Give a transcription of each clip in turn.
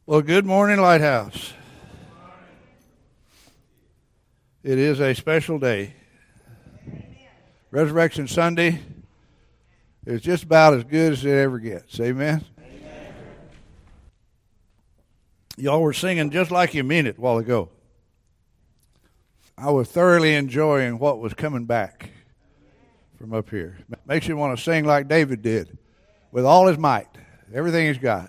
Well, good morning, Lighthouse. It is a special day. Resurrection Sunday is just about as good as it ever gets. Amen? Y'all were singing just like you mean it a while ago. I was thoroughly enjoying what was coming back from up here. Makes you want to sing like David did, with all his might, everything he's got.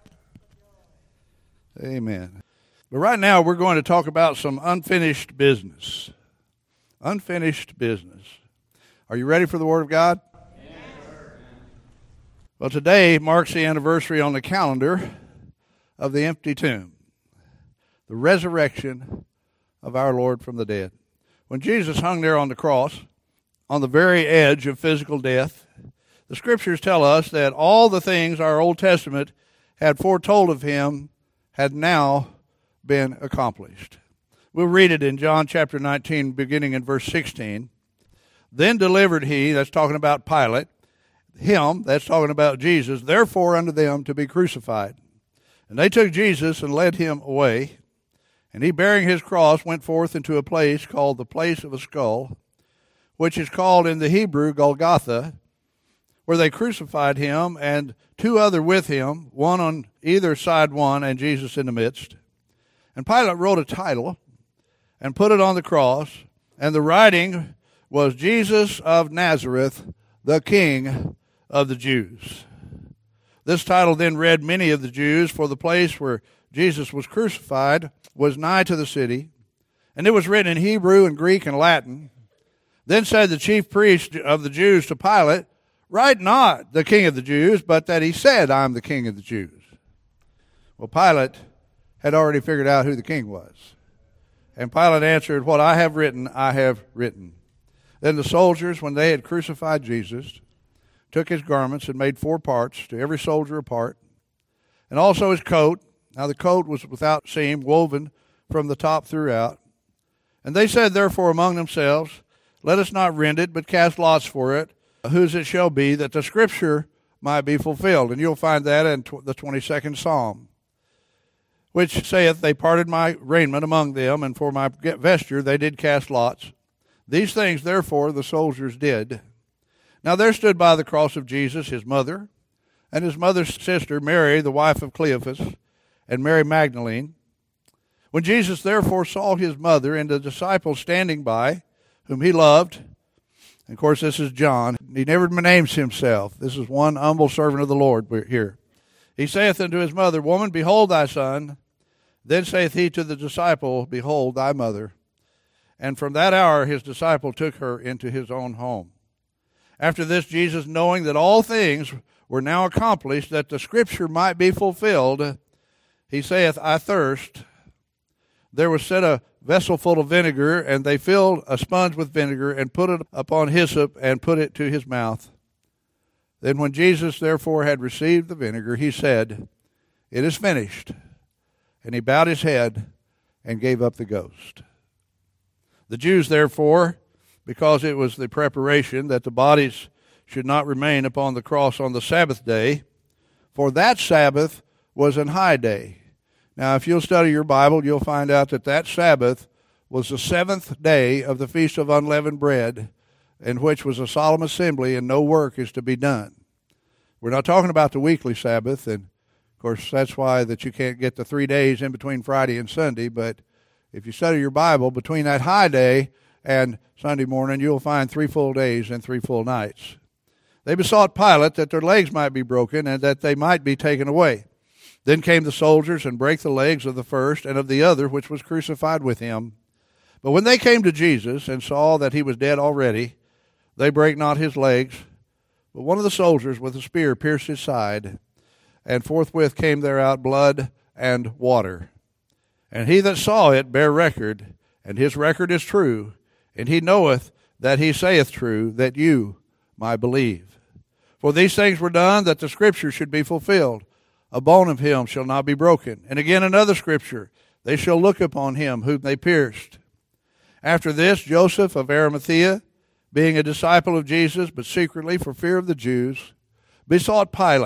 Amen. But right now we're going to talk about some unfinished business. Unfinished business. Are you ready for the Word of God? Yes. Well, today marks the anniversary on the calendar of the empty tomb, the resurrection of our Lord from the dead. When Jesus hung there on the cross, on the very edge of physical death, the Scriptures tell us that all the things our Old Testament had foretold of him had now been accomplished. We'll read it in John chapter 19, beginning in verse 16. Then delivered he, that's talking about Pilate, him, that's talking about Jesus, therefore unto them to be crucified. And they took Jesus and led him away. And he, bearing his cross, went forth into a place called the place of a skull, which is called in the Hebrew Golgotha, where they crucified him, and two other with him, one on either side one, and Jesus in the midst. And Pilate wrote a title and put it on the cross, and the writing was Jesus of Nazareth, the King of the Jews. This title then read many of the Jews, for the place where Jesus was crucified was nigh to the city, and it was written in Hebrew and Greek and Latin. Then said the chief priest of the Jews to Pilate, write not the King of the Jews, but that he said, I am the King of the Jews. Well, Pilate had already figured out who the king was. And Pilate answered, what I have written, I have written. Then the soldiers, when they had crucified Jesus, took his garments and made 4 parts, to every soldier a part, and also his coat. Now the coat was without seam, woven from the top throughout. And they said therefore among themselves, let us not rend it, but cast lots for it, whose it shall be, that the scripture might be fulfilled. And you'll find that in the 22nd Psalm, which saith, they parted my raiment among them, and for my vesture they did cast lots. These things therefore the soldiers did. Now there stood by the cross of Jesus his mother, and his mother's sister Mary, the wife of Cleophas, and Mary Magdalene. When Jesus therefore saw his mother and the disciples standing by, whom he loved, and of course, this is John. He never names himself. This is one humble servant of the Lord here. He saith unto his mother, woman, behold thy son. Then saith he to the disciple, behold thy mother. And from that hour his disciple took her into his own home. After this, Jesus, knowing that all things were now accomplished, that the scripture might be fulfilled, he saith, I thirst. There was set a vessel full of vinegar, and they filled a sponge with vinegar, and put it upon hyssop, and put it to his mouth. Then when Jesus therefore had received the vinegar, he said, it is finished. And he bowed his head and gave up the ghost. The Jews therefore, because it was the preparation that the bodies should not remain upon the cross on the Sabbath day, for that Sabbath was an high day. Now, if you'll study your Bible, you'll find out that that Sabbath was the 7th day of the Feast of Unleavened Bread, in which was a solemn assembly and no work is to be done. We're not talking about the weekly Sabbath, and of course that's why that you can't get the 3 days in between Friday and Sunday, but if you study your Bible, between that high day and Sunday morning, you'll find 3 full days and 3 full nights. They besought Pilate that their legs might be broken and that they might be taken away. Then came the soldiers and brake the legs of the first and of the other which was crucified with him. But when they came to Jesus and saw that he was dead already, they brake not his legs. But one of the soldiers with a spear pierced his side, and forthwith came there out blood and water. And he that saw it bare record, and his record is true, and he knoweth that he saith true, that you might believe. For these things were done that the scripture should be fulfilled. A bone of him shall not be broken. And again another scripture, they shall look upon him whom they pierced. After this, Joseph of Arimathea, being a disciple of Jesus, but secretly for fear of the Jews, besought Pilate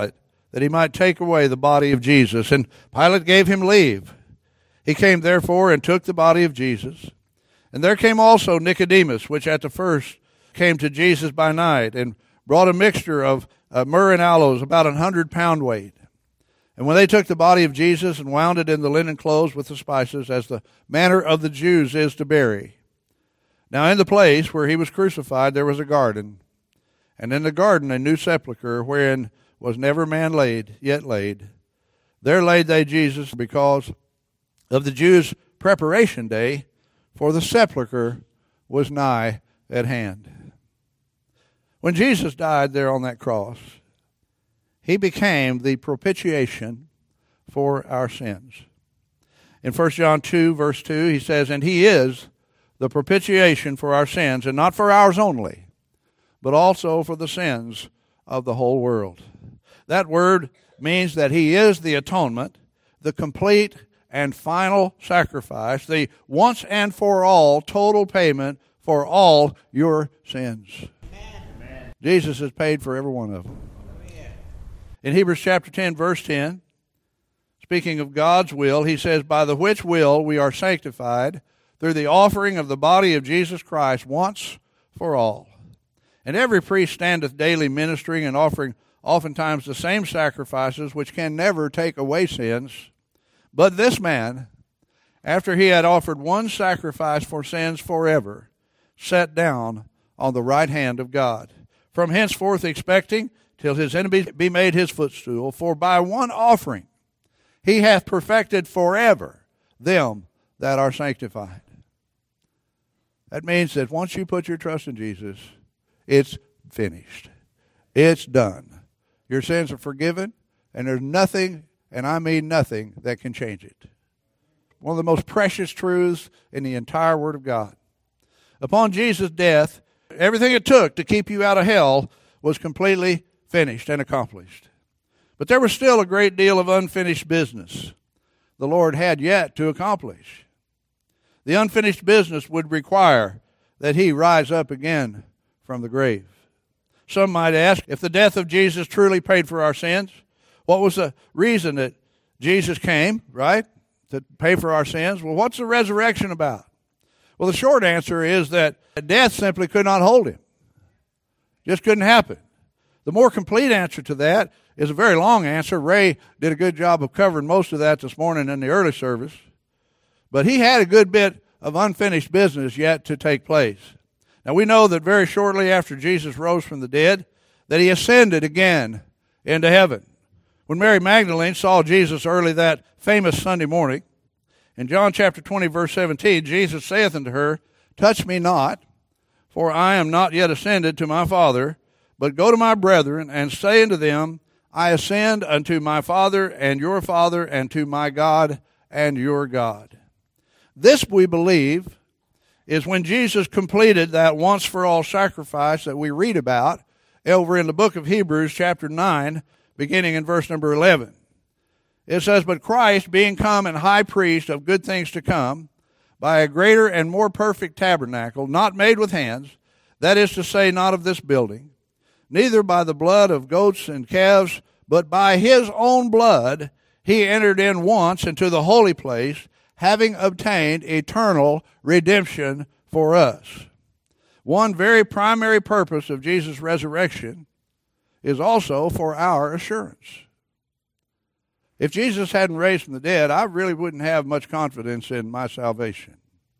that he might take away the body of Jesus. And Pilate gave him leave. He came therefore and took the body of Jesus. And there came also Nicodemus, which at the first came to Jesus by night, and brought a mixture of myrrh and aloes, about 100 pound weight. And when they took the body of Jesus and wound it in the linen clothes with the spices, as the manner of the Jews is to bury. Now in the place where he was crucified there was a garden, and in the garden a new sepulchre, wherein was never man yet laid. There laid they Jesus, because of the Jews' preparation day, for the sepulchre was nigh at hand. When Jesus died there on that cross, he became the propitiation for our sins. In 1 John 2, verse 2, he says, and he is the propitiation for our sins, and not for ours only, but also for the sins of the whole world. That word means that he is the atonement, the complete and final sacrifice, the once and for all total payment for all your sins. Amen. Jesus has paid for every one of them. In Hebrews chapter 10, verse 10, speaking of God's will, he says, by the which will we are sanctified through the offering of the body of Jesus Christ once for all. And every priest standeth daily ministering and offering oftentimes the same sacrifices, which can never take away sins. But this man, after he had offered one sacrifice for sins forever, sat down on the right hand of God, from henceforth expecting till his enemies be made his footstool. For by one offering he hath perfected forever them that are sanctified. That means that once you put your trust in Jesus, it's finished. It's done. Your sins are forgiven, and there's nothing, and I mean nothing, that can change it. One of the most precious truths in the entire Word of God. Upon Jesus' death, everything it took to keep you out of hell was completely finished and accomplished. But there was still a great deal of unfinished business the Lord had yet to accomplish. The unfinished business would require that he rise up again from the grave. Some might ask, if the death of Jesus truly paid for our sins, what was the reason that Jesus came, right, to pay for our sins? Well, what's the resurrection about? Well, the short answer is that death simply could not hold him. Just couldn't happen. The more complete answer to that is a very long answer. Ray did a good job of covering most of that this morning in the early service. But he had a good bit of unfinished business yet to take place. Now we know that very shortly after Jesus rose from the dead, that he ascended again into heaven. When Mary Magdalene saw Jesus early that famous Sunday morning, in John chapter 20, verse 17, Jesus saith unto her, touch me not, for I am not yet ascended to my Father, but go to my brethren, and say unto them, I ascend unto my Father and to my God and your God. This, we believe, is when Jesus completed that once-for-all sacrifice that we read about over in the book of Hebrews chapter 9, beginning in verse number 11. It says, but Christ, being come and high priest of good things to come, by a greater and more perfect tabernacle, not made with hands, that is to say, not of this building, neither by the blood of goats and calves, but by his own blood he entered in once into the holy place, having obtained eternal redemption for us. One very primary purpose of Jesus' resurrection is also for our assurance. If Jesus hadn't raised from the dead, I really wouldn't have much confidence in my salvation.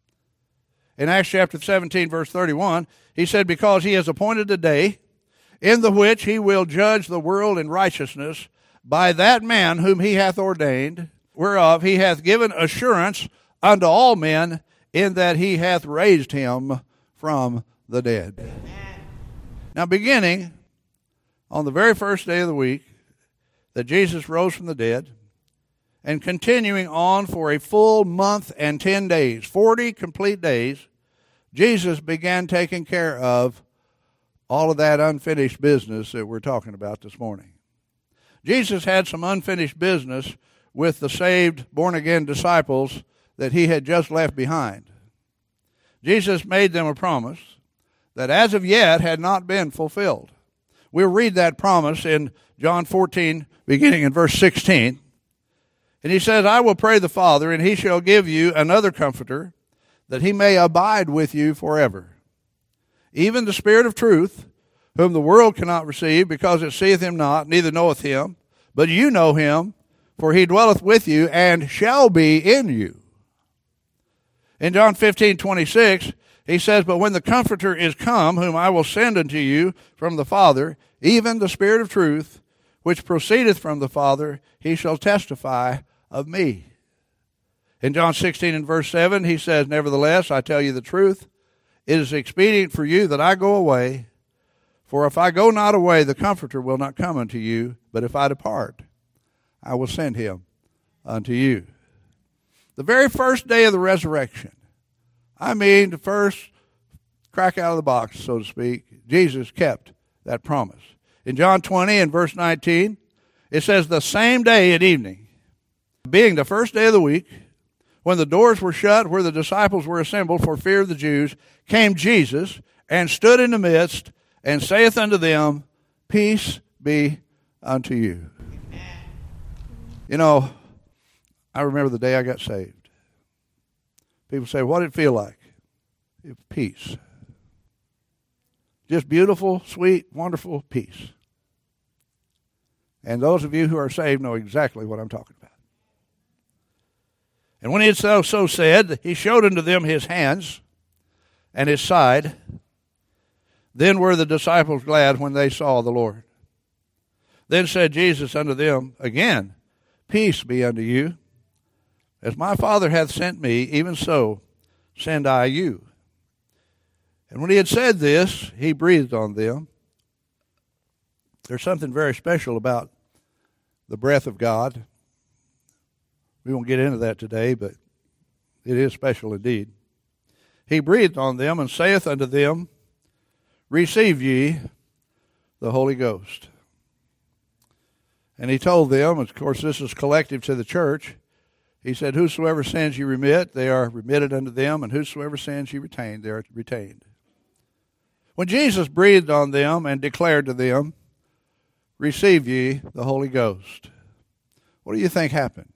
In Acts chapter 17, verse 31, he said, because he has appointed a day in the which he will judge the world in righteousness by that man whom he hath ordained, whereof he hath given assurance unto all men, in that he hath raised him from the dead. Amen. Now, beginning on the very first day of the week that Jesus rose from the dead, and continuing on for a full month and 10 days, 40 complete days, Jesus began taking care of all of that unfinished business that we're talking about this morning. Jesus had some unfinished business with the saved, born-again disciples that he had just left behind. Jesus made them a promise that as of yet had not been fulfilled. We'll read that promise in John 14, beginning in verse 16. And he says, I will pray the Father, and he shall give you another comforter, that he may abide with you forever. Even the Spirit of truth, whom the world cannot receive, because it seeth him not, neither knoweth him. But you know him, for he dwelleth with you, and shall be in you. In John 15:26, he says, But when the Comforter is come, whom I will send unto you from the Father, even the Spirit of truth, which proceedeth from the Father, he shall testify of me. In John 16 and verse 7, he says, Nevertheless, I tell you the truth, it is expedient for you that I go away. For if I go not away, the Comforter will not come unto you. But if I depart, I will send him unto you. The very first day of the resurrection, I mean the first crack out of the box, so to speak, Jesus kept that promise. In John 20 and verse 19, it says, The same day at evening, being the first day of the week, when the doors were shut where the disciples were assembled for fear of the Jews, came Jesus and stood in the midst and saith unto them, Peace be unto you. You know, I remember the day I got saved. People say, what did it feel like? Peace. Just beautiful, sweet, wonderful peace. And those of you who are saved know exactly what I'm talking about. And when he had so said, he showed unto them his hands and his side. Then were the disciples glad when they saw the Lord. Then said Jesus unto them again, Peace be unto you. As my Father hath sent me, even so send I you. And when he had said this, he breathed on them. There's something very special about the breath of God. We won't get into that today, but it is special indeed. He breathed on them and saith unto them, Receive ye the Holy Ghost. And he told them, of course this is collective to the church, he said, Whosoever sins ye remit, they are remitted unto them, and whosoever sins ye retain, they are retained. When Jesus breathed on them and declared to them, Receive ye the Holy Ghost, what do you think happened?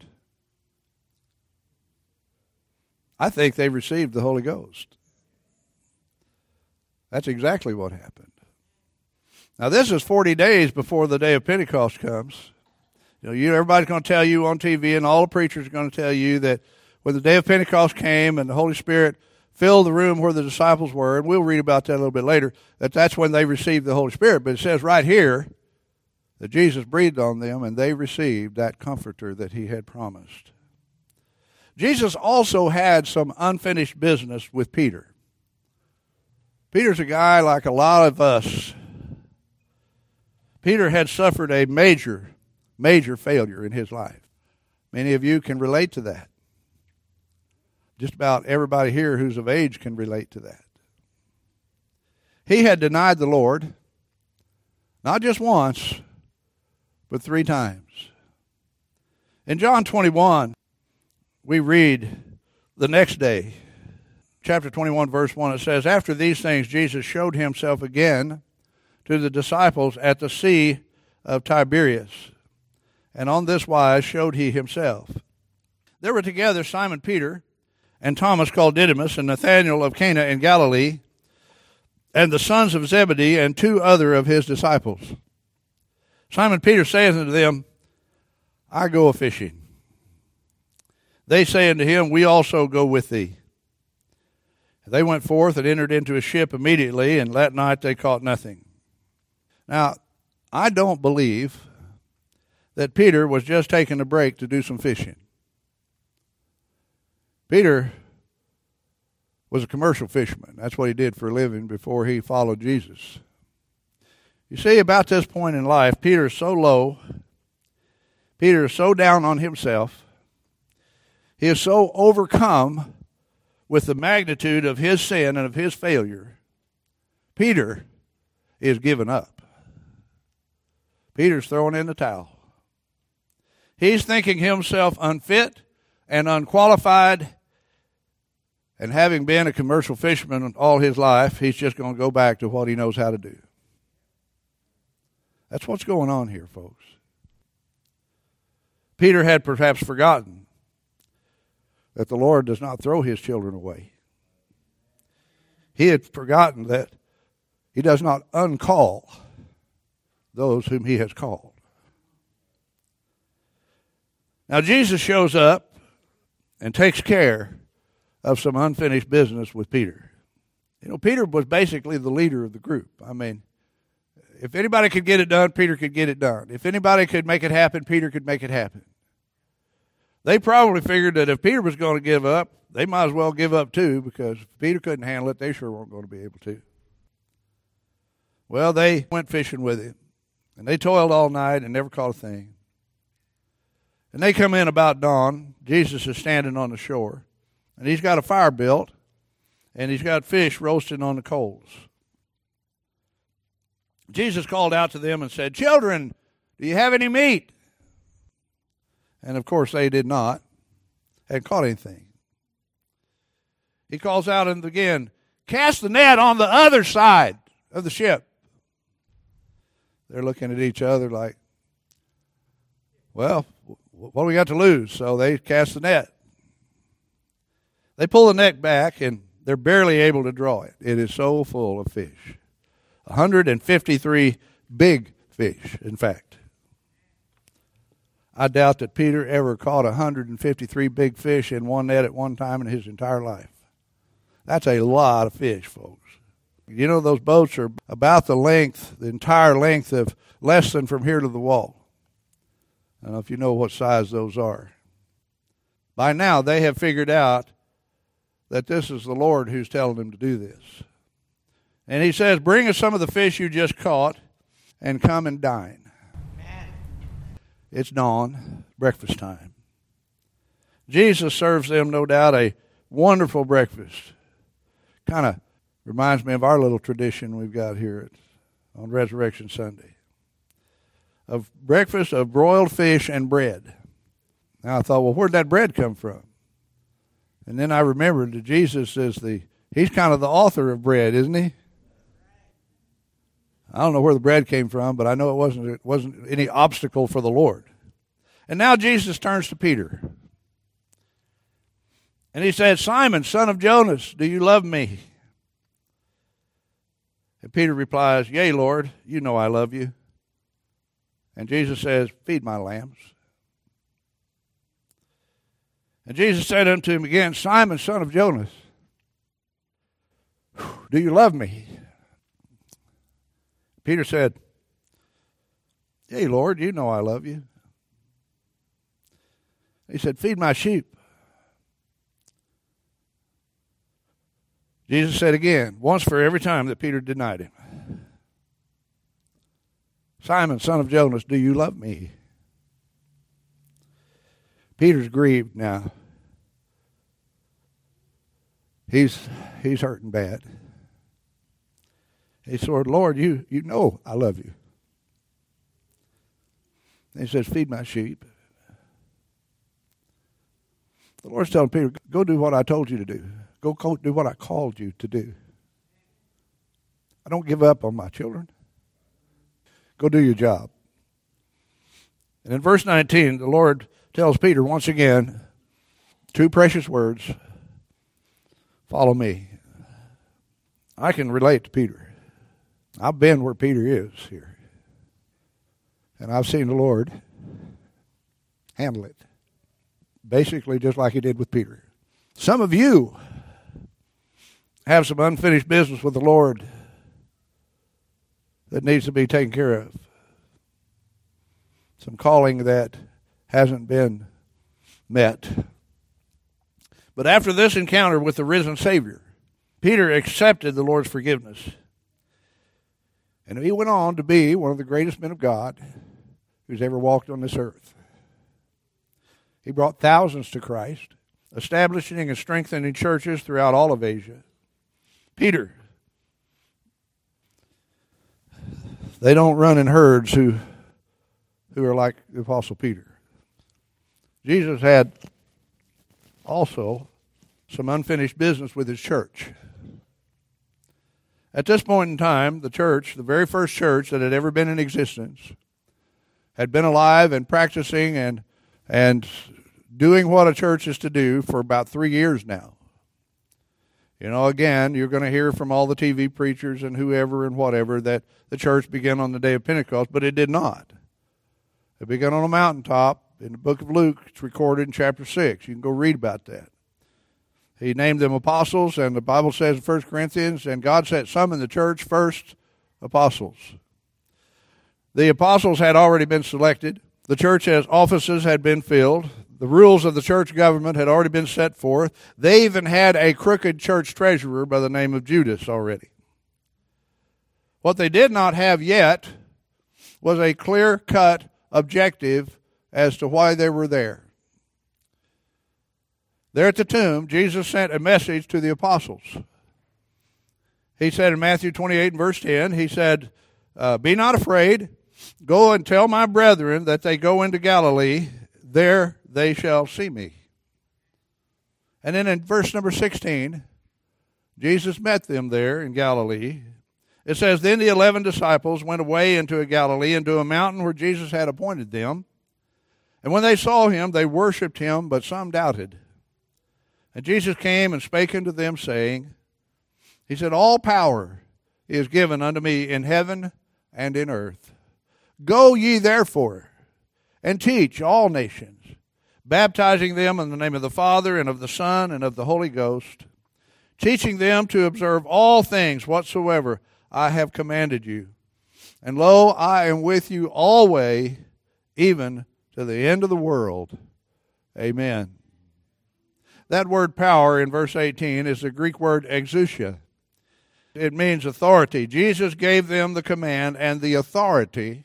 I think they received the Holy Ghost. That's exactly what happened. Now, this is 40 days before the day of Pentecost comes. Everybody's going to tell you on TV, and all the preachers are going to tell you that when the day of Pentecost came and the Holy Spirit filled the room where the disciples were, and we'll read about that a little bit later, that's when they received the Holy Spirit. But it says right here that Jesus breathed on them, and they received that comforter that he had promised. Jesus also had some unfinished business with Peter. Peter's a guy like a lot of us. Peter had suffered a major failure in his life. Many of you can relate to that. Just about everybody here who's of age can relate to that. He had denied the Lord, not just once, but 3 times. In John 21, we read the next day, chapter 21, verse 1, it says, After these things Jesus showed himself again to the disciples at the Sea of Tiberias, and on this wise showed he himself. There were together Simon Peter, and Thomas called Didymus, and Nathanael of Cana in Galilee, and the sons of Zebedee, and 2 other of his disciples. Simon Peter saith unto them, I go a-fishing. They say unto him, We also go with thee. They went forth and entered into a ship immediately, and that night they caught nothing. Now, I don't believe that Peter was just taking a break to do some fishing. Peter was a commercial fisherman. That's what he did for a living before he followed Jesus. You see, about this point in life, Peter is so low. Peter is so down on himself. He is so overcome with the magnitude of his sin and of his failure. Peter is given up. Peter's throwing in the towel. He's thinking himself unfit and unqualified, and having been a commercial fisherman all his life, he's just going to go back to what he knows how to do. That's what's going on here, folks. Peter had perhaps forgotten that the Lord does not throw his children away. He had forgotten that he does not uncall those whom he has called. Now Jesus shows up and takes care of some unfinished business with Peter. You know, Peter was basically the leader of the group. I mean, if anybody could get it done, Peter could get it done. If anybody could make it happen, Peter could make it happen. They probably figured that if Peter was going to give up, they might as well give up too, because if Peter couldn't handle it, they sure weren't going to be able to. Well, they went fishing with him, and they toiled all night and never caught a thing. And they come in about dawn. Jesus is standing on the shore, and he's got a fire built, and he's got fish roasting on the coals. Jesus called out to them and said, "Children, do you have any meat?" And of course they did not, hadn't caught anything. He calls out and again, "Cast the net on the other side of the ship." They're looking at each other like, well, what do we got to lose? So they cast the net. They pull the net back, and they're barely able to draw it. It is so full of fish. 153 big fish, in fact. I doubt that Peter ever caught 153 big fish in one net at one time in his entire life. That's a lot of fish, folks. You know, those boats are about the entire length of less than from here to the wall. I don't know if you know what size those are. By now, they have figured out that this is the Lord who's telling them to do this. And he says, "Bring us some of the fish you just caught and come and dine." It's dawn, breakfast time. Jesus serves them, no doubt, a wonderful breakfast. Kind of reminds me of our little tradition we've got here on Resurrection Sunday. Of breakfast of broiled fish and bread. Now I thought, well, where'd that bread come from? And then I remembered that Jesus is he's kind of the author of bread, isn't he? I don't know where the bread came from, but I know it wasn't any obstacle for the Lord. And now Jesus turns to Peter. And he said, "Simon, son of Jonas, do you love me?" And Peter replies, "Yea, Lord, you know I love you." And Jesus says, "Feed my lambs." And Jesus said unto him again, "Simon, son of Jonas, do you love me?" Peter said, "Yea, Lord, you know I love you." He said, "Feed my sheep." Jesus said again, once for every time that Peter denied him, "Simon, son of Jonas, do you love me?" Peter's grieved now. He's hurting bad. He said, "Lord, you know I love you." And he says, "Feed my sheep." The Lord's telling Peter, go do what I told you to do. Go do what I called you to do. I don't give up on my children. Go do your job. And in verse 19, the Lord tells Peter once again, two precious words, "Follow me." I can relate to Peter. I've been where Peter is here. And I've seen the Lord handle it. Basically just like he did with Peter. Some of you have some unfinished business with the Lord that needs to be taken care of. Some calling that hasn't been met. But after this encounter with the risen Savior, Peter accepted the Lord's forgiveness. And he went on to be one of the greatest men of God who's ever walked on this earth. He brought thousands to Christ, establishing and strengthening churches throughout all of Asia. Peter, they don't run in herds who are like the Apostle Peter. Jesus had also some unfinished business with his church. At this point in time, the church, the very first church that had ever been in existence, had been alive and practicing and doing what a church is to do for about 3 years now. Again, you're going to hear from all the TV preachers and whoever and whatever that the church began on the day of Pentecost, but it did not. It began on a mountaintop in the book of Luke. It's recorded in chapter 6. You can go read about that. He named them apostles, and the Bible says in 1 Corinthians, and God set some in the church first apostles. The apostles had already been selected. The church's offices had been filled. The rules of the church government had already been set forth. They even had a crooked church treasurer by the name of Judas already. What they did not have yet was a clear-cut objective as to why they were there. There at the tomb, Jesus sent a message to the apostles. He said in Matthew 28 and verse 10, he said, be not afraid. Go and tell my brethren that they go into Galilee. There they shall see me. And then in verse number 16, Jesus met them there in Galilee. It says, then the 11 disciples went away into Galilee, into a mountain where Jesus had appointed them. And when they saw him, they worshipped him, but some doubted. And Jesus came and spake unto them, saying, he said, all power is given unto me in heaven and in earth. Go ye therefore, and teach all nations, baptizing them in the name of the Father, and of the Son, and of the Holy Ghost, teaching them to observe all things whatsoever I have commanded you. And lo, I am with you always, even to the end of the world. Amen. That word power in verse 18 is the Greek word exousia. It means authority. Jesus gave them the command and the authority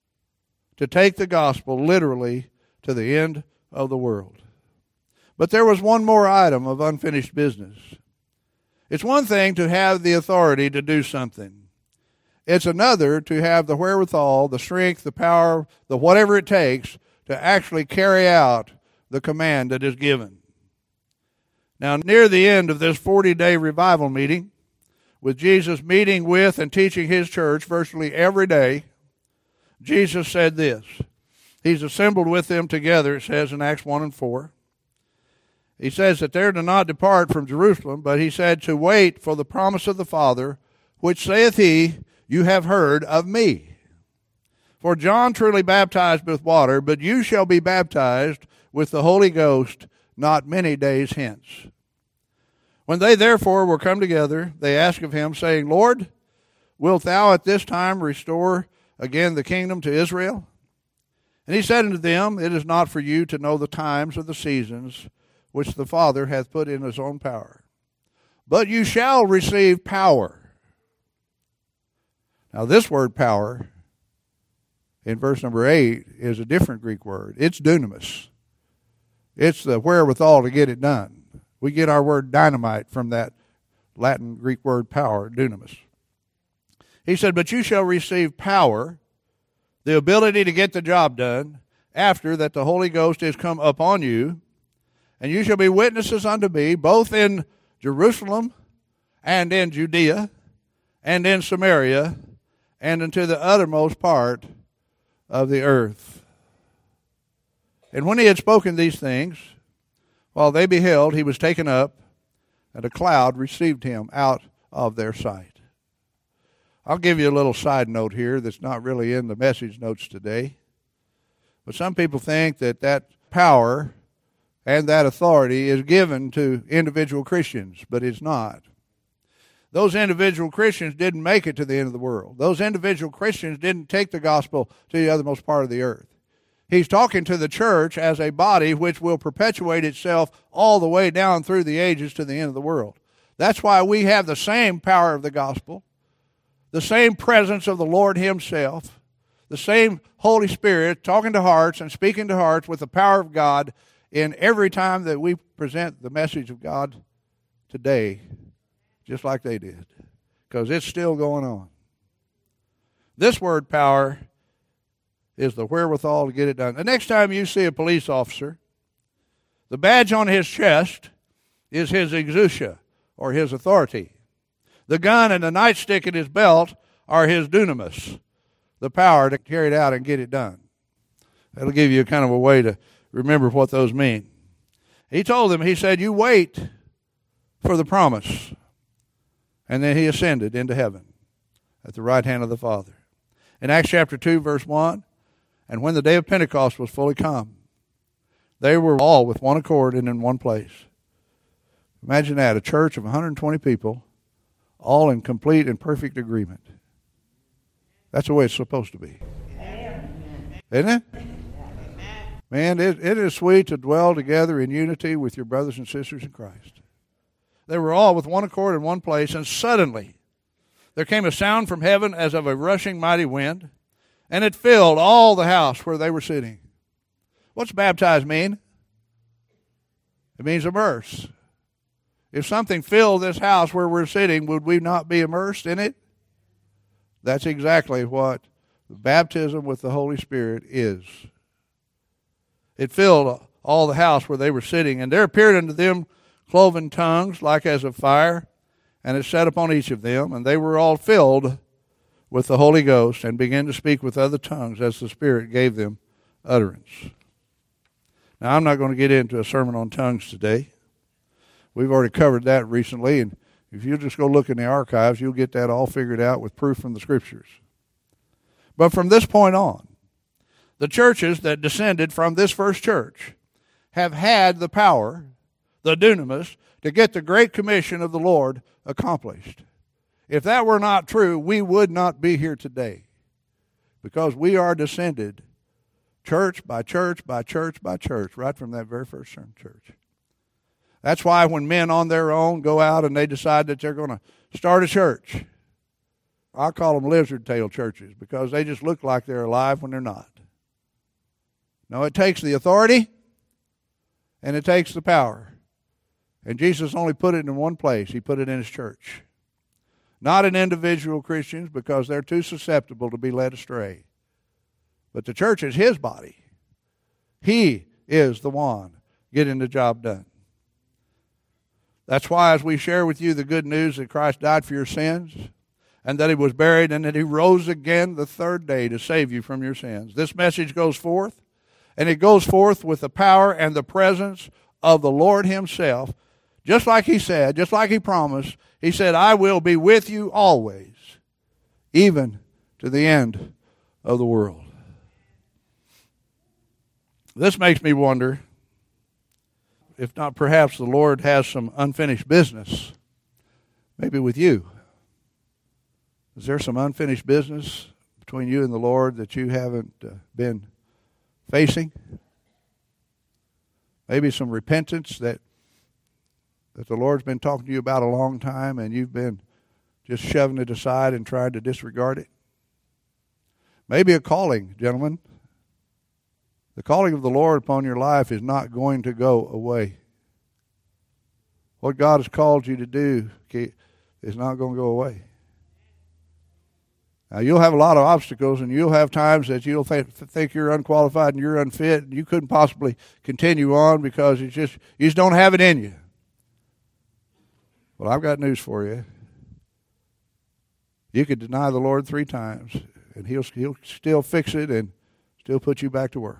to take the gospel literally to the end of the world. But there was one more item of unfinished business. It's one thing to have the authority to do something. It's another to have the wherewithal, the strength, the power, the whatever it takes to actually carry out the command that is given. Now, near the end of this 40-day revival meeting, with Jesus meeting with and teaching his church virtually every day, Jesus said this. He's assembled with them together, it says in Acts 1 and 4. He says that they're to not depart from Jerusalem, but he said to wait for the promise of the Father, which saith he, you have heard of me. For John truly baptized with water, but you shall be baptized with the Holy Ghost not many days hence. When they therefore were come together, they asked of him, saying, Lord, wilt thou at this time restore again the kingdom to Israel? And he said unto them, it is not for you to know the times or the seasons which the Father hath put in his own power. But you shall receive power. Now this word power in verse number 8 is a different Greek word. It's dunamis. It's the wherewithal to get it done. We get our word dynamite from that Latin Greek word power, dunamis. He said, but you shall receive power, the ability to get the job done, after that the Holy Ghost is come upon you, and you shall be witnesses unto me, both in Jerusalem and in Judea and in Samaria and unto the uttermost part of the earth. And when he had spoken these things, while they beheld, he was taken up, and a cloud received him out of their sight. I'll give you a little side note here that's not really in the message notes today. But some people think that that power and that authority is given to individual Christians, but it's not. Those individual Christians didn't make it to the end of the world. Those individual Christians didn't take the gospel to the othermost part of the earth. He's talking to the church as a body which will perpetuate itself all the way down through the ages to the end of the world. That's why we have the same power of the gospel, the same presence of the Lord himself, the same Holy Spirit talking to hearts and speaking to hearts with the power of God in every time that we present the message of God today, just like they did, because it's still going on. This word power is the wherewithal to get it done. The next time you see a police officer, the badge on his chest is his exousia, or his authority. The gun and the nightstick in his belt are his dunamis, the power to carry it out and get it done. That'll give you kind of a way to remember what those mean. He told them, he said, you wait for the promise. And then he ascended into heaven at the right hand of the Father. In Acts chapter 2, verse 1, and when the day of Pentecost was fully come, they were all with one accord and in one place. Imagine that, a church of 120 people, all in complete and perfect agreement. That's the way it's supposed to be. Isn't it? Man, it is sweet to dwell together in unity with your brothers and sisters in Christ. They were all with one accord in one place, and suddenly there came a sound from heaven as of a rushing mighty wind, and it filled all the house where they were sitting. What's baptized mean? It means immerse. If something filled this house where we're sitting, would we not be immersed in it? That's exactly what baptism with the Holy Spirit is. It filled all the house where they were sitting, and there appeared unto them cloven tongues like as of fire, and it sat upon each of them, and they were all filled with the Holy Ghost, and began to speak with other tongues as the Spirit gave them utterance. Now, I'm not going to get into a sermon on tongues today. We've already covered that recently, and if you just go look in the archives, you'll get that all figured out with proof from the Scriptures. But from this point on, the churches that descended from this first church have had the power, the dunamis, to get the great commission of the Lord accomplished. If that were not true, we would not be here today, because we are descended church by church by church by church, right from that very first church. That's why when men on their own go out and they decide that they're going to start a church, I call them lizard tail churches, because they just look like they're alive when they're not. No, it takes the authority and it takes the power. And Jesus only put it in one place. He put it in his church. Not in individual Christians, because they're too susceptible to be led astray. But the church is his body. He is the one getting the job done. That's why as we share with you the good news that Christ died for your sins, and that he was buried, and that he rose again the third day to save you from your sins, this message goes forth. And it goes forth with the power and the presence of the Lord himself. Just like he said, just like he promised. He said, I will be with you always, even to the end of the world. This makes me wonder if not perhaps the Lord has some unfinished business, maybe with you. Is there some unfinished business between you and the Lord that you haven't been facing? Maybe some repentance that the Lord's been talking to you about a long time, and you've been just shoving it aside and trying to disregard it. Maybe a calling, gentlemen. The calling of the Lord upon your life is not going to go away. What God has called you to do is not going to go away. Now, you'll have a lot of obstacles, and you'll have times that you'll think you're unqualified and you're unfit, and you couldn't possibly continue on because you just don't have it in you. Well, I've got news for you. You could deny the Lord 3 times, and he'll still fix it and still put you back to work.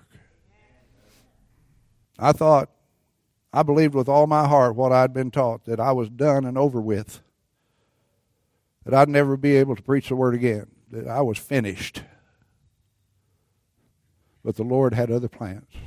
I believed with all my heart what I'd been taught, that I was done and over with, that I'd never be able to preach the word again, that I was finished. But the Lord had other plans.